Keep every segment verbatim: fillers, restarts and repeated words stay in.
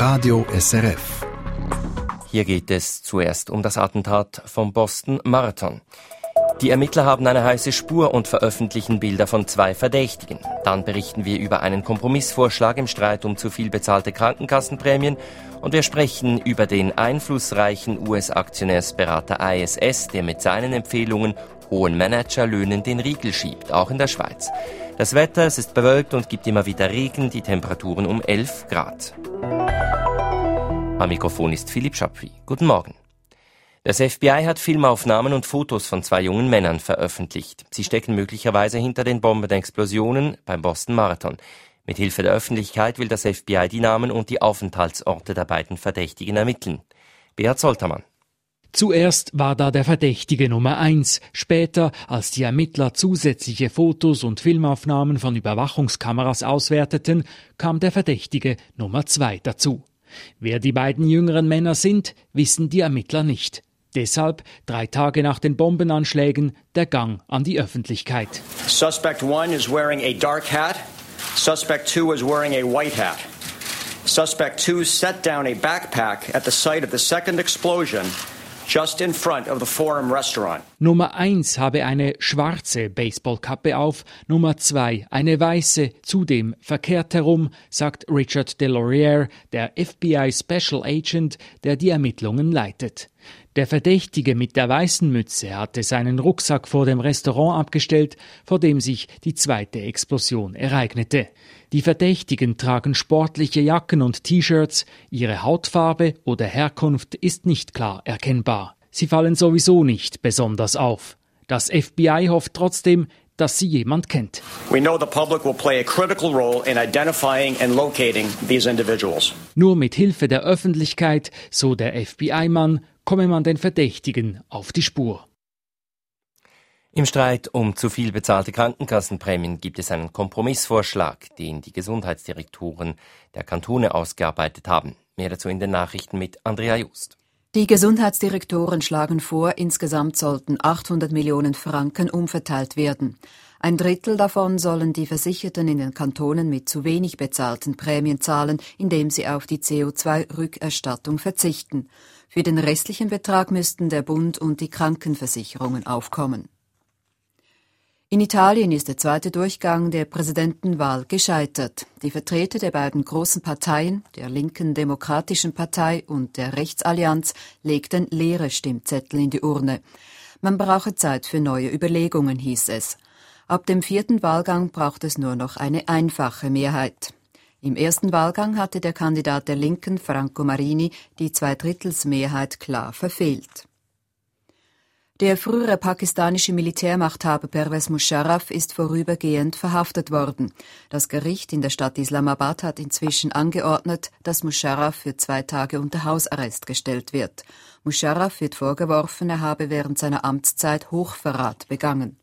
Radio S R F. Hier geht es zuerst um das Attentat vom Boston Marathon. Die Ermittler haben eine heiße Spur und veröffentlichen Bilder von zwei Verdächtigen. Dann berichten wir über einen Kompromissvorschlag im Streit um zu viel bezahlte Krankenkassenprämien. Und wir sprechen über den einflussreichen U S-Aktionärsberater I S S, der mit seinen Empfehlungen hohen Managerlöhnen den Riegel schiebt, auch in der Schweiz. Das Wetter, es ist bewölkt und gibt immer wieder Regen, die Temperaturen um elf Grad. Am Mikrofon ist Philipp Schappi. Guten Morgen. Das F B I hat Filmaufnahmen und Fotos von zwei jungen Männern veröffentlicht. Sie stecken möglicherweise hinter den Bombenexplosionen beim Boston Marathon. Mit Hilfe der Öffentlichkeit will das F B I die Namen und die Aufenthaltsorte der beiden Verdächtigen ermitteln. Beat Soltermann. Zuerst war da der Verdächtige Nummer eins. Später, als die Ermittler zusätzliche Fotos und Filmaufnahmen von Überwachungskameras auswerteten, kam der Verdächtige Nummer zwei dazu. Wer die beiden jüngeren Männer sind, wissen die Ermittler nicht. Deshalb, drei Tage nach den Bombenanschlägen, der Gang an die Öffentlichkeit. Suspect one is wearing a dark hat. Suspect two is wearing a white hat. Suspect two set down a backpack at the site of the second explosion, just in front of the Forum Restaurant. Nummer eins habe eine schwarze Baseballkappe auf, Nummer zwei eine weiße, zudem verkehrt herum, sagt Richard Delorier, der F B I Special Agent, der die Ermittlungen leitet. Der Verdächtige mit der weißen Mütze hatte seinen Rucksack vor dem Restaurant abgestellt, vor dem sich die zweite Explosion ereignete. Die Verdächtigen tragen sportliche Jacken und T-Shirts, ihre Hautfarbe oder Herkunft ist nicht klar erkennbar. Sie fallen sowieso nicht besonders auf. Das F B I hofft trotzdem, dass sie jemand kennt. We know the public will play a critical role in identifying and locating these individuals. Nur mit Hilfe der Öffentlichkeit, so der F B I-Mann, komme man den Verdächtigen auf die Spur. Im Streit um zu viel bezahlte Krankenkassenprämien gibt es einen Kompromissvorschlag, den die Gesundheitsdirektoren der Kantone ausgearbeitet haben. Mehr dazu in den Nachrichten mit Andrea Just. Die Gesundheitsdirektoren schlagen vor, insgesamt sollten achthundert Millionen Franken umverteilt werden. Ein Drittel davon sollen die Versicherten in den Kantonen mit zu wenig bezahlten Prämien zahlen, indem sie auf die C O zwei Rückerstattung verzichten. Für den restlichen Betrag müssten der Bund und die Krankenversicherungen aufkommen. In Italien ist der zweite Durchgang der Präsidentenwahl gescheitert. Die Vertreter der beiden großen Parteien, der linken Demokratischen Partei und der Rechtsallianz, legten leere Stimmzettel in die Urne. Man brauche Zeit für neue Überlegungen, hieß es. Ab dem vierten Wahlgang braucht es nur noch eine einfache Mehrheit. Im ersten Wahlgang hatte der Kandidat der Linken, Franco Marini, die Zweidrittelsmehrheit klar verfehlt. Der frühere pakistanische Militärmachthaber Pervez Musharraf ist vorübergehend verhaftet worden. Das Gericht in der Stadt Islamabad hat inzwischen angeordnet, dass Musharraf für zwei Tage unter Hausarrest gestellt wird. Musharraf wird vorgeworfen, er habe während seiner Amtszeit Hochverrat begangen.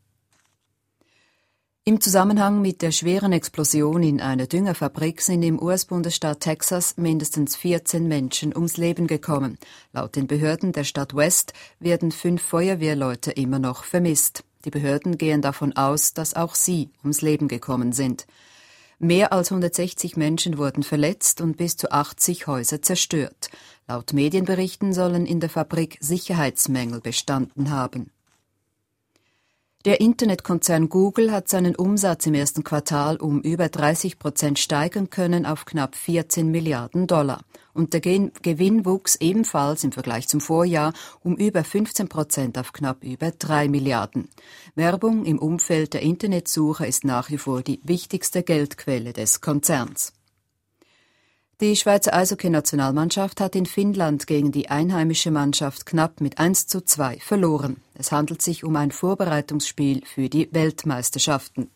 Im Zusammenhang mit der schweren Explosion in einer Düngerfabrik sind im U S-Bundesstaat Texas mindestens vierzehn Menschen ums Leben gekommen. Laut den Behörden der Stadt West werden fünf Feuerwehrleute immer noch vermisst. Die Behörden gehen davon aus, dass auch sie ums Leben gekommen sind. Mehr als hundertsechzig Menschen wurden verletzt und bis zu achtzig Häuser zerstört. Laut Medienberichten sollen in der Fabrik Sicherheitsmängel bestanden haben. Der Internetkonzern Google hat seinen Umsatz im ersten Quartal um über dreißig Prozent steigern können auf knapp vierzehn Milliarden Dollar. Und der Gewinn wuchs ebenfalls im Vergleich zum Vorjahr um über fünfzehn Prozent auf knapp über drei Milliarden. Werbung im Umfeld der Internetsuche ist nach wie vor die wichtigste Geldquelle des Konzerns. Die Schweizer Eishockey-Nationalmannschaft hat in Finnland gegen die einheimische Mannschaft knapp mit eins zu zwei verloren. Es handelt sich um ein Vorbereitungsspiel für die Weltmeisterschaften.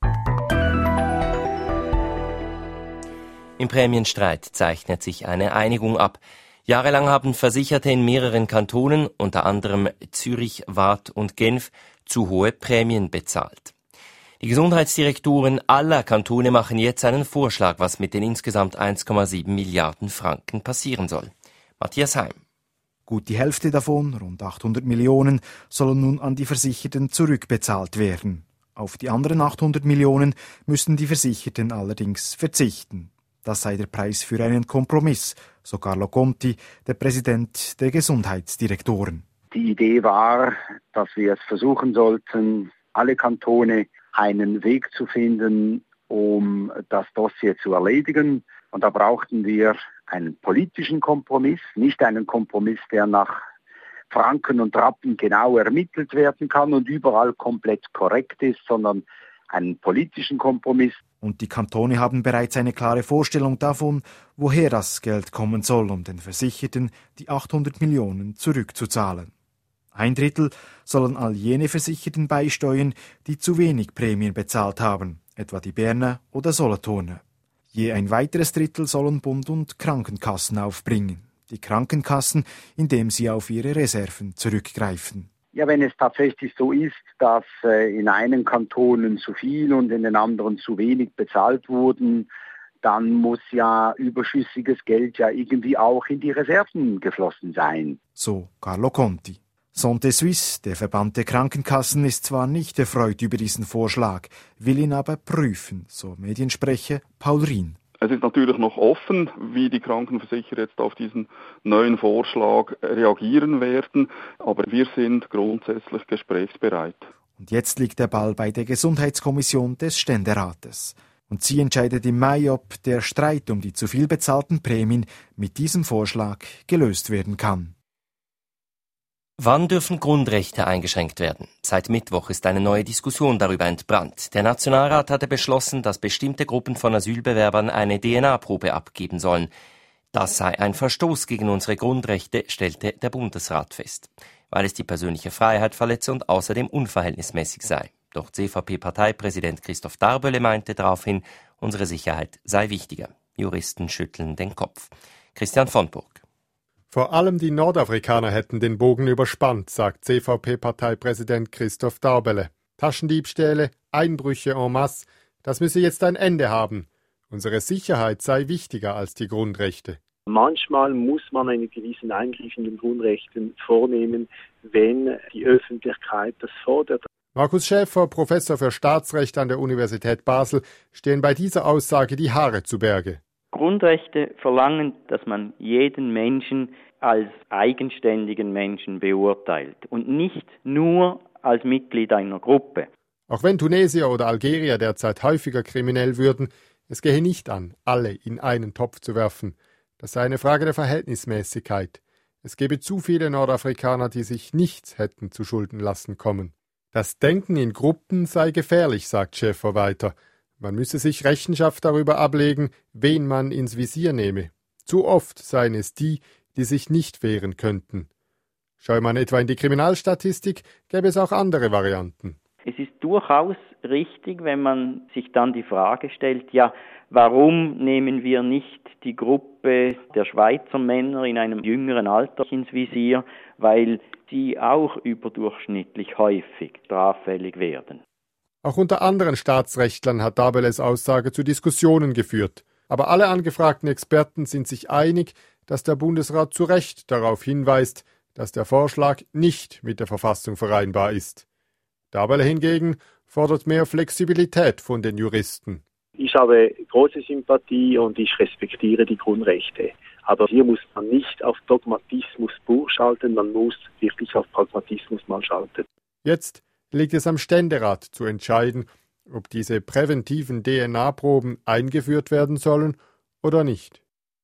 Im Prämienstreit zeichnet sich eine Einigung ab. Jahrelang haben Versicherte in mehreren Kantonen, unter anderem Zürich, Waadt und Genf, zu hohe Prämien bezahlt. Die Gesundheitsdirektoren aller Kantone machen jetzt einen Vorschlag, was mit den insgesamt eins Komma sieben Milliarden Franken passieren soll. Matthias Heim. Gut die Hälfte davon, rund achthundert Millionen, sollen nun an die Versicherten zurückbezahlt werden. Auf die anderen achthundert Millionen müssen die Versicherten allerdings verzichten. Das sei der Preis für einen Kompromiss, so Carlo Conti, der Präsident der Gesundheitsdirektoren. Die Idee war, dass wir es versuchen sollten, alle Kantone einen Weg zu finden, um das Dossier zu erledigen. Und da brauchten wir einen politischen Kompromiss, nicht einen Kompromiss, der nach Franken und Rappen genau ermittelt werden kann und überall komplett korrekt ist, sondern einen politischen Kompromiss. Und die Kantone haben bereits eine klare Vorstellung davon, woher das Geld kommen soll, um den Versicherten die achthundert Millionen zurückzuzahlen. Ein Drittel sollen all jene Versicherten beisteuern, die zu wenig Prämien bezahlt haben, etwa die Berner oder Solothurner. Je ein weiteres Drittel sollen Bund und Krankenkassen aufbringen. Die Krankenkassen, indem sie auf ihre Reserven zurückgreifen. Ja, wenn es tatsächlich so ist, dass äh, in einen Kantonen zu viel und in den anderen zu wenig bezahlt wurden, dann muss ja überschüssiges Geld ja irgendwie auch in die Reserven geflossen sein. So Carlo Conti. Santé Suisse, der Verband der Krankenkassen, ist zwar nicht erfreut über diesen Vorschlag, will ihn aber prüfen, so Mediensprecher Paul Rien. Es ist natürlich noch offen, wie die Krankenversicherer jetzt auf diesen neuen Vorschlag reagieren werden, aber wir sind grundsätzlich gesprächsbereit. Und jetzt liegt der Ball bei der Gesundheitskommission des Ständerates. Und sie entscheidet im Mai, ob der Streit um die zu viel bezahlten Prämien mit diesem Vorschlag gelöst werden kann. Wann dürfen Grundrechte eingeschränkt werden? Seit Mittwoch ist eine neue Diskussion darüber entbrannt. Der Nationalrat hatte beschlossen, dass bestimmte Gruppen von Asylbewerbern eine D N A-Probe abgeben sollen. Das sei ein Verstoß gegen unsere Grundrechte, stellte der Bundesrat fest, weil es die persönliche Freiheit verletze und außerdem unverhältnismäßig sei. Doch C V P-Parteipräsident Christoph Darbölle meinte daraufhin, unsere Sicherheit sei wichtiger. Juristen schütteln den Kopf. Christian von Burg. Vor allem die Nordafrikaner hätten den Bogen überspannt, sagt C V P-Parteipräsident Christoph Darbölle. Taschendiebstähle, Einbrüche en masse, das müsse jetzt ein Ende haben. Unsere Sicherheit sei wichtiger als die Grundrechte. Manchmal muss man einen gewissen Eingriff in den Grundrechten vornehmen, wenn die Öffentlichkeit das fordert. Markus Schäfer, Professor für Staatsrecht an der Universität Basel, stehen bei dieser Aussage die Haare zu Berge. Grundrechte verlangen, dass man jeden Menschen als eigenständigen Menschen beurteilt und nicht nur als Mitglied einer Gruppe. Auch wenn Tunesier oder Algerier derzeit häufiger kriminell würden, es gehe nicht an, alle in einen Topf zu werfen. Das sei eine Frage der Verhältnismäßigkeit. Es gebe zu viele Nordafrikaner, die sich nichts hätten zu Schulden lassen kommen. Das Denken in Gruppen sei gefährlich, sagt Schäfer weiter. Man müsse sich Rechenschaft darüber ablegen, wen man ins Visier nehme. Zu oft seien es die, die sich nicht wehren könnten. Schaue man etwa in die Kriminalstatistik, gäbe es auch andere Varianten. Es ist durchaus richtig, wenn man sich dann die Frage stellt, ja, warum nehmen wir nicht die Gruppe der Schweizer Männer in einem jüngeren Alter ins Visier, weil sie auch überdurchschnittlich häufig straffällig werden. Auch unter anderen Staatsrechtlern hat Darbölles Aussage zu Diskussionen geführt. Aber alle angefragten Experten sind sich einig, dass der Bundesrat zu Recht darauf hinweist, dass der Vorschlag nicht mit der Verfassung vereinbar ist. Darbölle hingegen fordert mehr Flexibilität von den Juristen. Ich habe große Sympathie und ich respektiere die Grundrechte. Aber hier muss man nicht auf Dogmatismus pur schalten, man muss wirklich auf Pragmatismus mal schalten. Jetzt liegt es am Ständerat zu entscheiden, ob diese präventiven D N A-Proben eingeführt werden sollen oder nicht.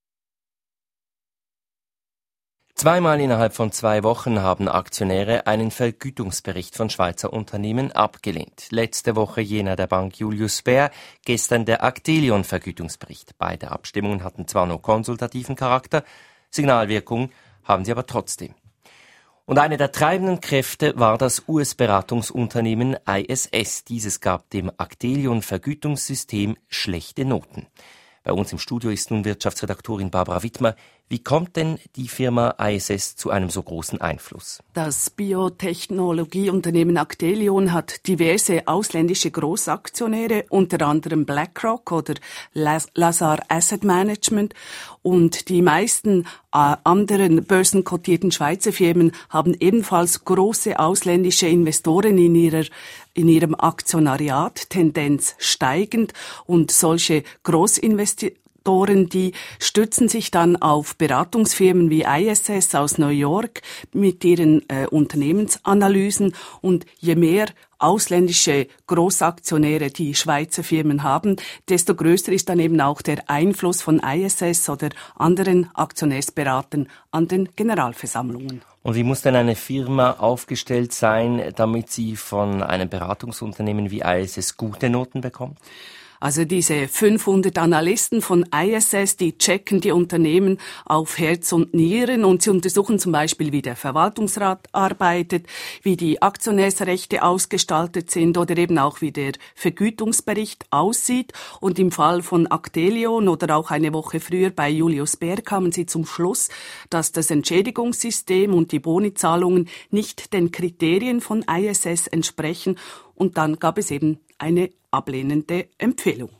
Zweimal innerhalb von zwei Wochen haben Aktionäre einen Vergütungsbericht von Schweizer Unternehmen abgelehnt. Letzte Woche jener der Bank Julius Baer, gestern der Actelion-Vergütungsbericht. Beide Abstimmungen hatten zwar nur konsultativen Charakter, Signalwirkung haben sie aber trotzdem. Und eine der treibenden Kräfte war das U S-Beratungsunternehmen I S S. Dieses gab dem Actelion-Vergütungssystem schlechte Noten. Bei uns im Studio ist nun Wirtschaftsredaktorin Barbara Wittmer. Wie kommt denn die Firma I S S zu einem so großen Einfluss? Das Biotechnologieunternehmen Actelion hat diverse ausländische Großaktionäre, unter anderem BlackRock oder Lazard Asset Management. Und die meisten äh, anderen börsenkotierten Schweizer Firmen haben ebenfalls große ausländische Investoren in ihrer in ihrem Aktionariat, Tendenz steigend. Und solche Großinvestitionen Die stützen sich dann auf Beratungsfirmen wie I S S aus New York mit ihren äh, Unternehmensanalysen. Und je mehr ausländische Großaktionäre die Schweizer Firmen haben, desto größer ist dann eben auch der Einfluss von I S S oder anderen Aktionärsberatern an den Generalversammlungen. Und wie muss denn eine Firma aufgestellt sein, damit sie von einem Beratungsunternehmen wie I S S gute Noten bekommt? Also diese fünfhundert Analysten von I S S, die checken die Unternehmen auf Herz und Nieren und sie untersuchen zum Beispiel, wie der Verwaltungsrat arbeitet, wie die Aktionärsrechte ausgestaltet sind oder eben auch, wie der Vergütungsbericht aussieht. Und im Fall von Actelion oder auch eine Woche früher bei Julius Baer kamen sie zum Schluss, dass das Entschädigungssystem und die Bonizahlungen nicht den Kriterien von I S S entsprechen. Und dann gab es eben eine ablehnende Empfehlung.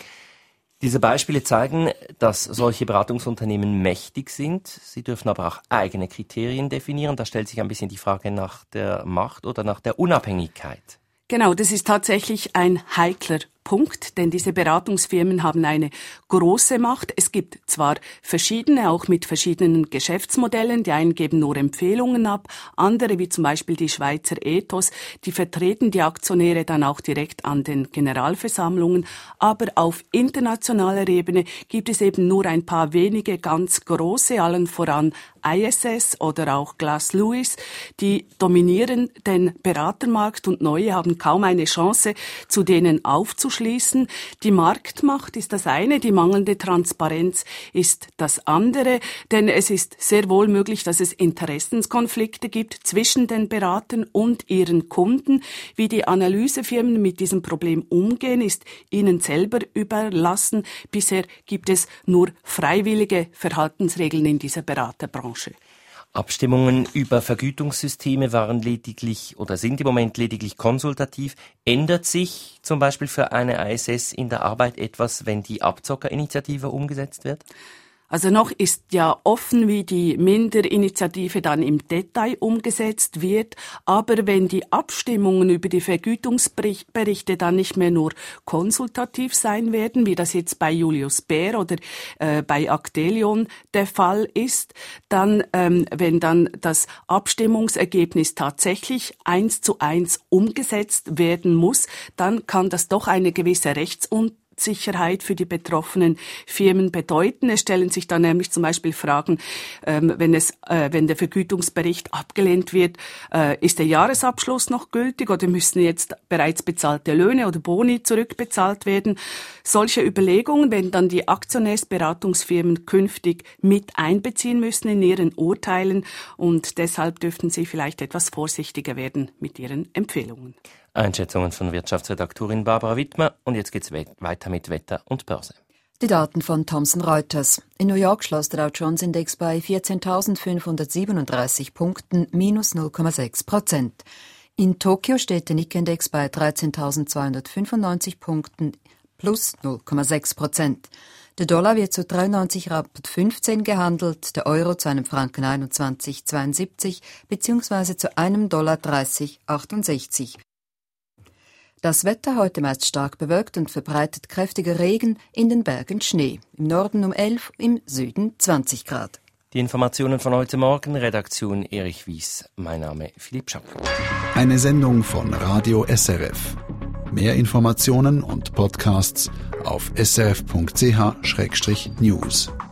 Diese Beispiele zeigen, dass solche Beratungsunternehmen mächtig sind. Sie dürfen aber auch eigene Kriterien definieren. Da stellt sich ein bisschen die Frage nach der Macht oder nach der Unabhängigkeit. Genau, das ist tatsächlich ein heikler Punkt, denn diese Beratungsfirmen haben eine große Macht. Es gibt zwar verschiedene, auch mit verschiedenen Geschäftsmodellen, die einen geben nur Empfehlungen ab, andere, wie zum Beispiel die Schweizer Ethos, die vertreten die Aktionäre dann auch direkt an den Generalversammlungen, aber auf internationaler Ebene gibt es eben nur ein paar wenige ganz große, allen voran I S S oder auch Glass Lewis, die dominieren den Beratermarkt und neue haben kaum eine Chance, zu denen aufzuschließen. Die Marktmacht ist das eine, die mangelnde Transparenz ist das andere, denn es ist sehr wohl möglich, dass es Interessenskonflikte gibt zwischen den Beratern und ihren Kunden. Wie die Analysefirmen mit diesem Problem umgehen, ist ihnen selber überlassen. Bisher gibt es nur freiwillige Verhaltensregeln in dieser Beraterbranche. Abstimmungen über Vergütungssysteme waren lediglich oder sind im Moment lediglich konsultativ. Ändert sich zum Beispiel für eine I S S in der Arbeit etwas, wenn die Abzockerinitiative umgesetzt wird? Also noch ist ja offen, wie die Minderinitiative dann im Detail umgesetzt wird. Aber wenn die Abstimmungen über die Vergütungsberichte dann nicht mehr nur konsultativ sein werden, wie das jetzt bei Julius Baer oder äh, bei Actelion der Fall ist, dann, ähm, wenn dann das Abstimmungsergebnis tatsächlich eins zu eins umgesetzt werden muss, dann kann das doch eine gewisse Rechtsunsicherheit Sicherheit für die betroffenen Firmen bedeuten. Es stellen sich dann nämlich zum Beispiel Fragen, ähm, wenn es, äh, wenn der Vergütungsbericht abgelehnt wird, äh, ist der Jahresabschluss noch gültig oder müssen jetzt bereits bezahlte Löhne oder Boni zurückbezahlt werden? Solche Überlegungen werden dann die Aktionärsberatungsfirmen künftig mit einbeziehen müssen in ihren Urteilen und deshalb dürften sie vielleicht etwas vorsichtiger werden mit ihren Empfehlungen. Einschätzungen von Wirtschaftsredaktorin Barbara Wittmer. Und jetzt geht's we- weiter mit Wetter und Börse. Die Daten von Thomson Reuters. In New York schloss der Dow Jones Index bei vierzehntausendfünfhundertsiebenunddreißig Punkten, minus null Komma sechs Prozent. In Tokio steht der Nikkei-Index bei dreizehntausendzweihundertfünfundneunzig Punkten, plus null Komma sechs Prozent. Der Dollar wird zu dreiundneunzig Rappen fünfzehn gehandelt, der Euro zu einem Franken einundzwanzig Komma zweiundsiebzig bzw. zu einem Dollar dreißig Komma achtundsechzig. Das Wetter heute meist stark bewölkt und verbreitet kräftiger Regen, in den Bergen Schnee. Im Norden um elf, im Süden zwanzig Grad. Die Informationen von heute Morgen, Redaktion Erich Wies. Mein Name Philipp Schack. Eine Sendung von Radio S R F. Mehr Informationen und Podcasts auf s r f punkt c h schrägstrich news.